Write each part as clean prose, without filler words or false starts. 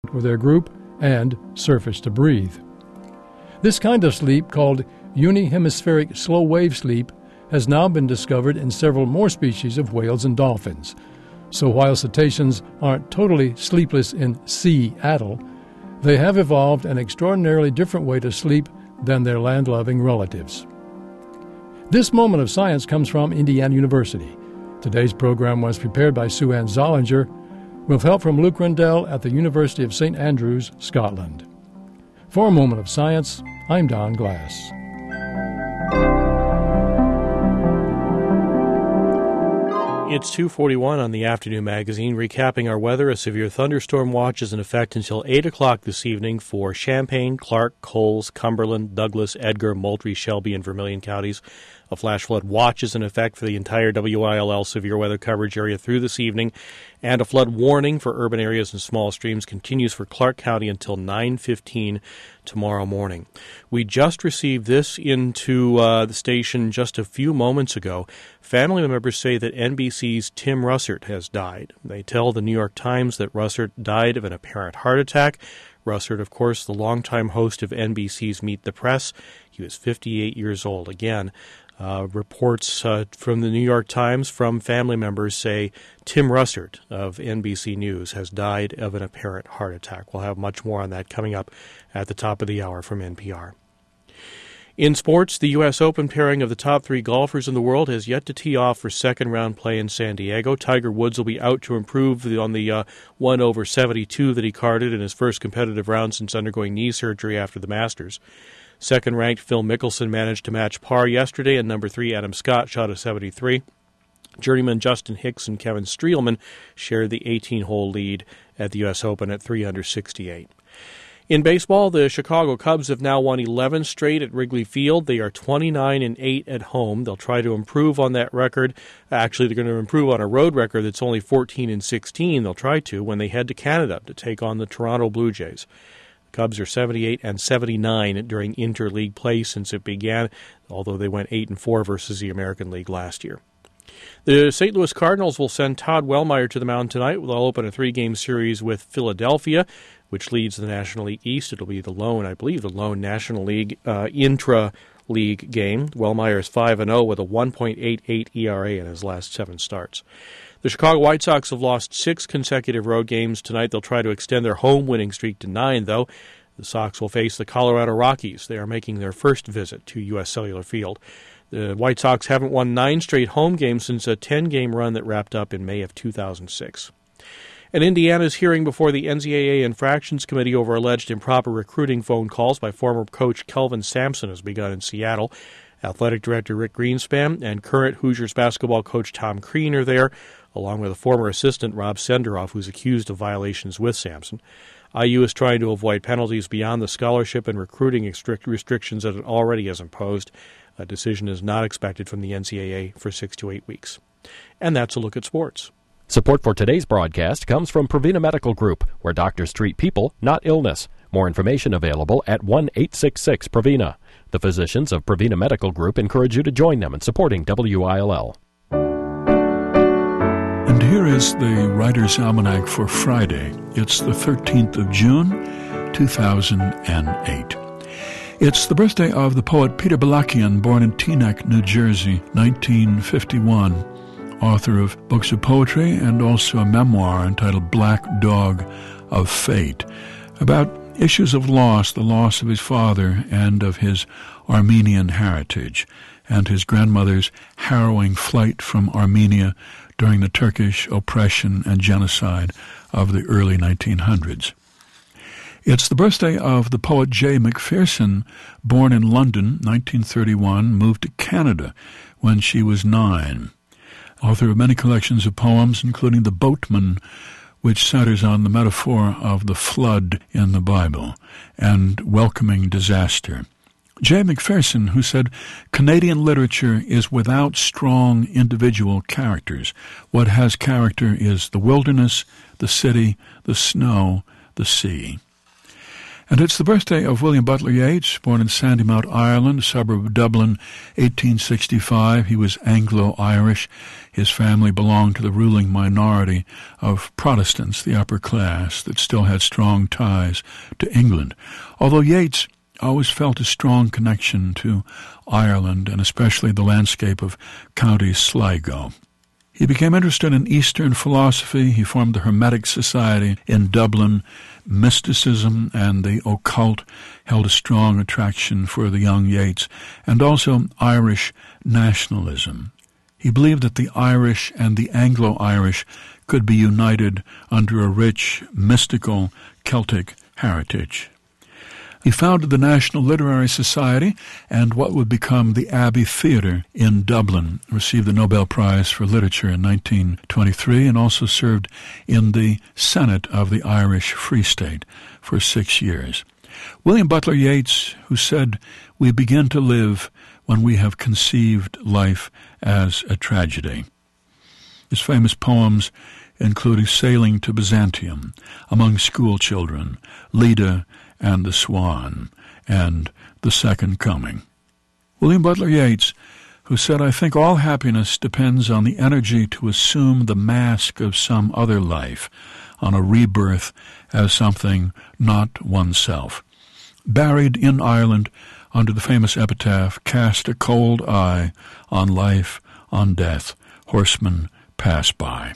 with their group and surface to breathe. This kind of sleep, called unihemispheric slow-wave sleep, has now been discovered in several more species of whales and dolphins. So while cetaceans aren't totally sleepless in Seattle, they have evolved an extraordinarily different way to sleep than their land-loving relatives. This moment of science comes from Indiana University. Today's program was prepared by Sue Ann Zollinger, with help from Luke Rendell at the University of St. Andrews, Scotland. For a moment of science, I'm Don Glass. It's 2:41 on the Afternoon Magazine, recapping our weather. A severe thunderstorm watch is in effect until 8 o'clock this evening for Champaign, Clark, Coles, Cumberland, Douglas, Edgar, Moultrie, Shelby, and Vermilion counties. A flash flood watch is in effect for the entire WILL severe weather coverage area through this evening, and a flood warning for urban areas and small streams continues for Clark County until 9:15 tomorrow morning. We just received this into the station just a few moments ago. Family members say that NBC's Tim Russert has died. They tell the New York Times that Russert died of an apparent heart attack. Russert, of course, the longtime host of NBC's Meet the Press. He was 58 years old. Again, reports from the New York Times from family members say Tim Russert of NBC News has died of an apparent heart attack. We'll have much more on that coming up at the top of the hour from NPR. In sports, the U.S. Open pairing of the top three golfers in the world has yet to tee off for second-round play in San Diego. Tiger Woods will be out to improve on the 1/72 that he carded in his first competitive round since undergoing knee surgery after the Masters. Second-ranked Phil Mickelson managed to match par yesterday, and number 3 Adam Scott shot a 73. Journeyman Justin Hicks and Kevin Streelman shared the 18-hole lead at the U.S. Open at 368. In baseball, the Chicago Cubs have now won 11 straight at Wrigley Field. They are 29-8 at home. They'll try to improve on that record. Actually, they're going to improve on a road record that's only 14-16. They'll try to when they head to Canada to take on the Toronto Blue Jays. Cubs are 78-79 during interleague play since it began, although they went 8-4 versus the American League last year. The St. Louis Cardinals will send Todd Wellmeyer to the mound tonight. They'll open a 3-game series with Philadelphia, which leads the National League East. It'll be the lone National League intra-league game. Wellmeyer is 5-0 with a 1.88 ERA in his last 7 starts. The Chicago White Sox have lost 6 consecutive road games tonight. They'll try to extend their home winning streak to 9, though. The Sox will face the Colorado Rockies. They are making their first visit to U.S. Cellular Field. The White Sox haven't won 9 straight home games since a 10-game run that wrapped up in May of 2006. And Indiana's hearing before the NCAA Infractions Committee over alleged improper recruiting phone calls by former coach Kelvin Sampson has begun in Seattle. Athletic Director Rick Greenspan and current Hoosiers basketball coach Tom Crean are there, along with a former assistant, Rob Senderoff, who's accused of violations with Sampson. IU is trying to avoid penalties beyond the scholarship and recruiting restrictions that it already has imposed. A decision is not expected from the NCAA for 6 to 8 weeks. And that's a look at sports. Support for today's broadcast comes from Prevena Medical Group, where doctors treat people, not illness. More information available at 1-866-PREVENA. The physicians of Prevena Medical Group encourage you to join them in supporting WILL. And here is the Writer's Almanac for Friday. It's the 13th of June, 2008. It's the birthday of the poet Peter Balakian, born in Teaneck, New Jersey, 1951. Author of books of poetry and also a memoir entitled Black Dog of Fate, about issues of loss, the loss of his father and of his Armenian heritage, and his grandmother's harrowing flight from Armenia during the Turkish oppression and genocide of the early 1900s. It's the birthday of the poet J. Macpherson, born in London, 1931, moved to Canada when she was 9. Author of many collections of poems, including The Boatman, which centers on the metaphor of the flood in the Bible and welcoming disaster. J. Macpherson, who said, "Canadian literature is without strong individual characters. What has character is the wilderness, the city, the snow, the sea." And it's the birthday of William Butler Yeats, born in Sandymount, Ireland, a suburb of Dublin, 1865. He was Anglo-Irish. His family belonged to the ruling minority of Protestants, the upper class, that still had strong ties to England. Although Yeats always felt a strong connection to Ireland, and especially the landscape of County Sligo. He became interested in Eastern philosophy. He formed the Hermetic Society in Dublin. Mysticism and the occult held a strong attraction for the young Yeats, and also Irish nationalism. He believed that the Irish and the Anglo-Irish could be united under a rich, mystical Celtic heritage. He founded the National Literary Society and what would become the Abbey Theatre in Dublin, received the Nobel Prize for Literature in 1923, and also served in the Senate of the Irish Free State for 6 years. William Butler Yeats, who said, "We begin to live when we have conceived life as a tragedy." His famous poems include Sailing to Byzantium, Among School Children, Leda and the Swan, and The Second Coming. William Butler Yeats, who said, "I think all happiness depends on the energy to assume the mask of some other life, on a rebirth as something not oneself." Buried in Ireland under the famous epitaph, "Cast a cold eye on life, on death, horsemen pass by."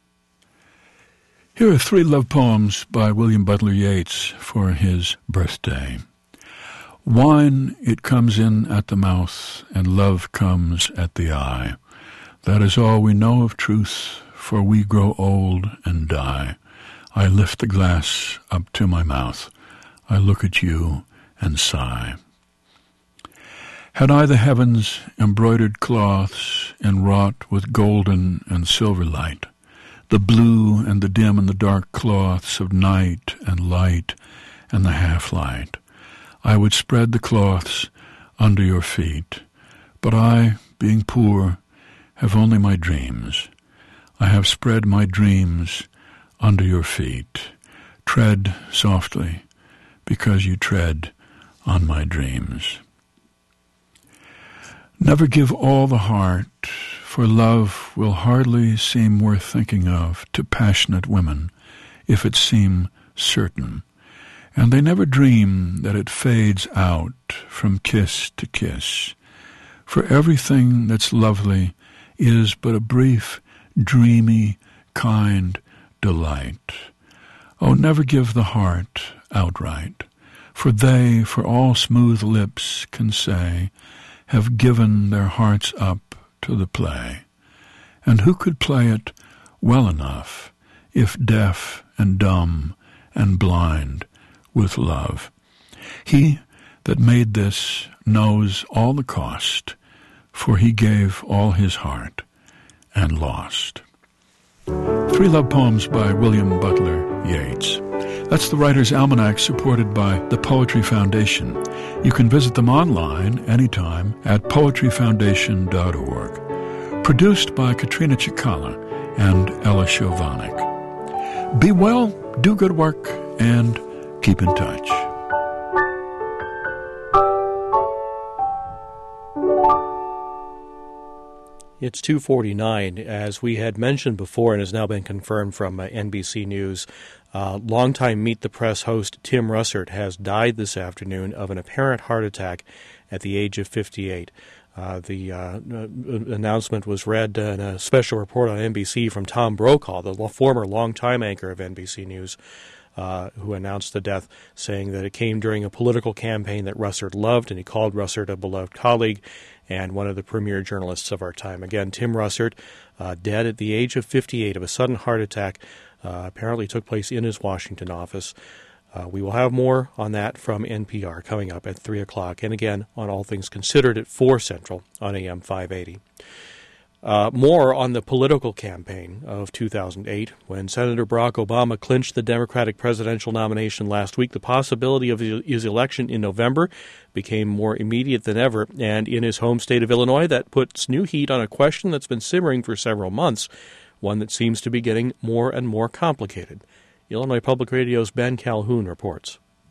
Here are 3 love poems by William Butler Yeats for his birthday. Wine, it comes in at the mouth, and love comes at the eye. That is all we know of truth, for we grow old and die. I lift the glass up to my mouth. I look at you and sigh. Had I the heavens embroidered cloths, enwrought with golden and silver light, the blue and the dim and the dark cloths of night and light and the half-light, I would spread the cloths under your feet. But I, being poor, have only my dreams. I have spread my dreams under your feet. Tread softly, because you tread on my dreams. Never give all the heart, for love will hardly seem worth thinking of to passionate women, if it seem certain, and they never dream that it fades out from kiss to kiss. For everything that's lovely is but a brief, dreamy, kind delight. Oh, never give the heart outright, for they, for all smooth lips can say, have given their hearts up to the play. And who could play it well enough, if deaf and dumb and blind with love? He that made this knows all the cost, for he gave all his heart and lost. 3 love poems by William Butler Yeats. That's the Writer's Almanac, supported by the Poetry Foundation. You can visit them online anytime at poetryfoundation.org. Produced by Katrina Chikala and Ella Shovanik. Be well, do good work, and keep in touch. It's 2:49, as we had mentioned before and has now been confirmed from NBC News. Longtime Meet the Press host Tim Russert has died this afternoon of an apparent heart attack at the age of 58. The announcement was read in a special report on NBC from Tom Brokaw, the former longtime anchor of NBC News, who announced the death, saying that it came during a political campaign that Russert loved, and he called Russert a beloved colleague and one of the premier journalists of our time. Again, Tim Russert, dead at the age of 58 of a sudden heart attack, apparently took place in his Washington office. We will have more on that from NPR coming up at 3 o'clock, and again on All Things Considered at 4 Central on AM 580. More on the political campaign of 2008. When Senator Barack Obama clinched the Democratic presidential nomination last week, the possibility of his election in November became more immediate than ever, and in his home state of Illinois, that puts new heat on a question that's been simmering for several months, one that seems to be getting more and more complicated. Illinois Public Radio's Ben Calhoun reports.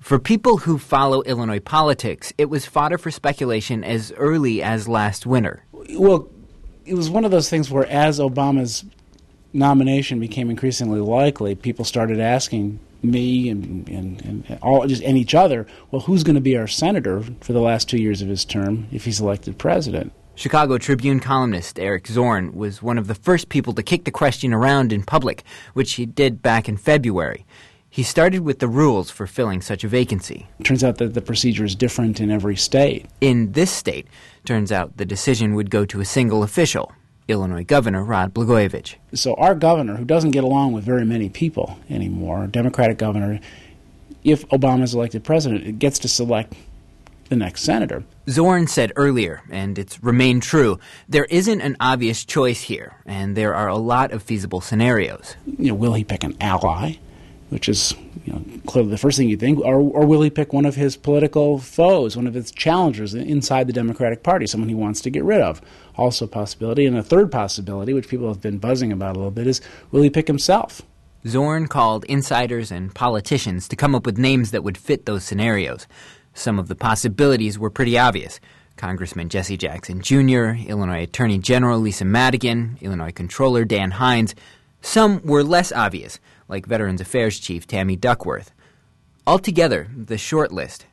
For people who follow Illinois politics, it was fodder for speculation as early as last winter. Well, it was one of those things where as Obama's nomination became increasingly likely, people started asking me and all just and each other, well, who's going to be our senator for the last 2 years of his term if he's elected president? Chicago Tribune columnist Eric Zorn was one of the first people to kick the question around in public, which he did back in February. He started with the rules for filling such a vacancy. It turns out that the procedure is different in every state. In this state, turns out the decision would go to a single official, Illinois Governor Rod Blagojevich. So our governor, who doesn't get along with very many people anymore, Democratic governor, if Obama is elected president, gets to select the next senator. Zorn said earlier, and it's remained true, there isn't an obvious choice here, and there are a lot of feasible scenarios. Will he pick an ally, which is clearly the first thing you think, or will he pick one of his political foes, one of his challengers inside the Democratic Party, someone he wants to get rid of? Also a possibility. And a third possibility, which people have been buzzing about a little bit, is will he pick himself? Zorn called insiders and politicians to come up with names that would fit those scenarios. Some of the possibilities were pretty obvious. Congressman Jesse Jackson Jr., Illinois Attorney General Lisa Madigan, Illinois Comptroller Dan Hines. Some were less obvious, like Veterans Affairs Chief Tammy Duckworth. Altogether, the short list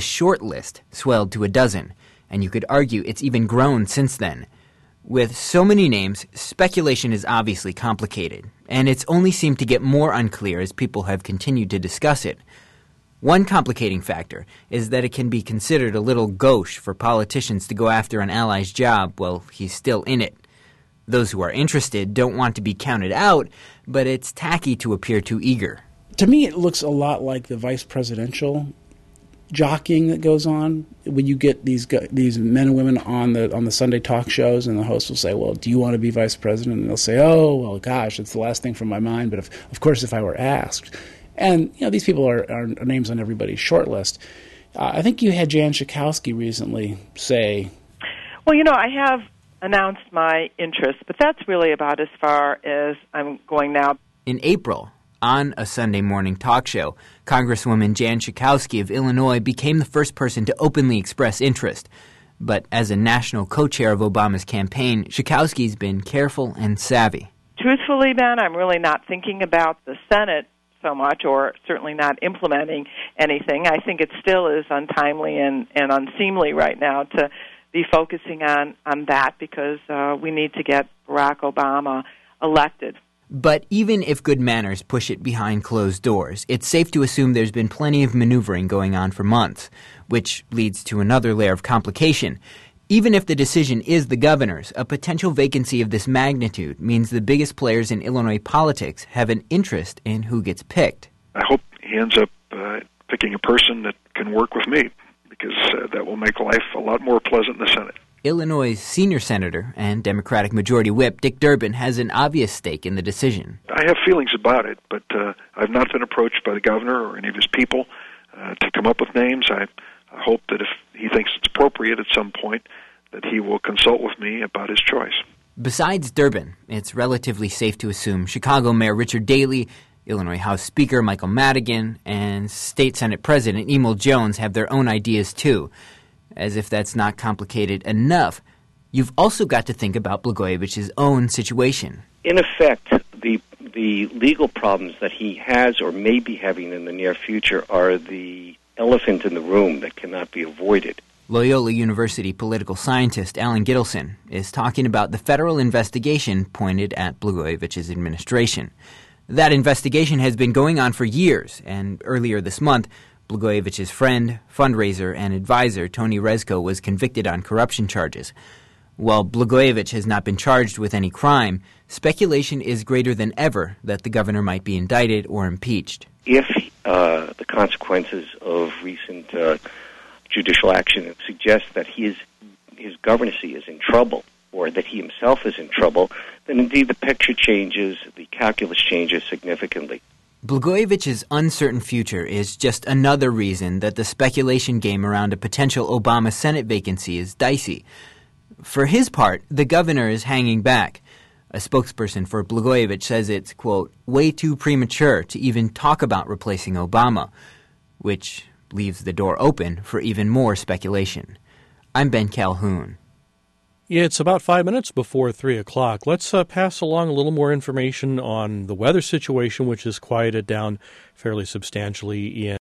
swelled to a dozen, and you could argue it's even grown since then. With so many names, speculation is obviously complicated, and it's only seemed to get more unclear as people have continued to discuss it. One complicating factor is that it can be considered a little gauche for politicians to go after an ally's job while he's still in it. Those who are interested don't want to be counted out, but it's tacky to appear too eager. To me, it looks a lot like the vice presidential jockeying that goes on when you get these men and women on the Sunday talk shows, and the host will say, well, do you want to be vice president? And they'll say, oh, well, gosh, it's the last thing from my mind, but of course if I were asked. And these people are names on everybody's short list. I think you had Jan Schakowsky recently say, well, I have announced my interest, but that's really about as far as I'm going now. In April, on a Sunday morning talk show, Congresswoman Jan Schakowsky of Illinois became the first person to openly express interest. But as a national co-chair of Obama's campaign, Schakowsky's been careful and savvy. Truthfully, Ben, I'm really not thinking about the Senate so much, or certainly not implementing anything. I think it still is untimely and unseemly right now to be focusing on that because we need to get Barack Obama elected. But even if good manners push it behind closed doors, it's safe to assume there's been plenty of maneuvering going on for months, which leads to another layer of complication. Even if the decision is the governor's, a potential vacancy of this magnitude means the biggest players in Illinois politics have an interest in who gets picked. I hope he ends up picking a person that can work with me, because that will make life a lot more pleasant in the Senate. Illinois' senior senator and Democratic Majority Whip Dick Durbin has an obvious stake in the decision. I have feelings about it, but I've not been approached by the governor or any of his people to come up with names. I hope that if he thinks it's appropriate at some point, that he will consult with me about his choice. Besides Durbin, it's relatively safe to assume Chicago Mayor Richard Daley, Illinois House Speaker Michael Madigan, and State Senate President Emil Jones have their own ideas too. As if that's not complicated enough, you've also got to think about Blagojevich's own situation. In effect, the legal problems that he has or may be having in the near future are the elephant in the room that cannot be avoided. Loyola University political scientist Alan Gittleson is talking about the federal investigation pointed at Blagojevich's administration. That investigation has been going on for years, and earlier this month, Blagojevich's friend, fundraiser, and advisor Tony Rezko was convicted on corruption charges. While Blagojevich has not been charged with any crime, speculation is greater than ever that the governor might be indicted or impeached. If the consequences of recent judicial action suggest that his governorcy is in trouble, or that he himself is in trouble, then indeed the picture changes, the calculus changes significantly. Blagojevich's uncertain future is just another reason that the speculation game around a potential Obama Senate vacancy is dicey. For his part, the governor is hanging back. A spokesperson for Blagojevich says it's, quote, way too premature to even talk about replacing Obama, which leaves the door open for even more speculation. I'm Ben Calhoun. It's about 5 minutes before 3 o'clock. Let's pass along a little more information on the weather situation, which has quieted down fairly substantially in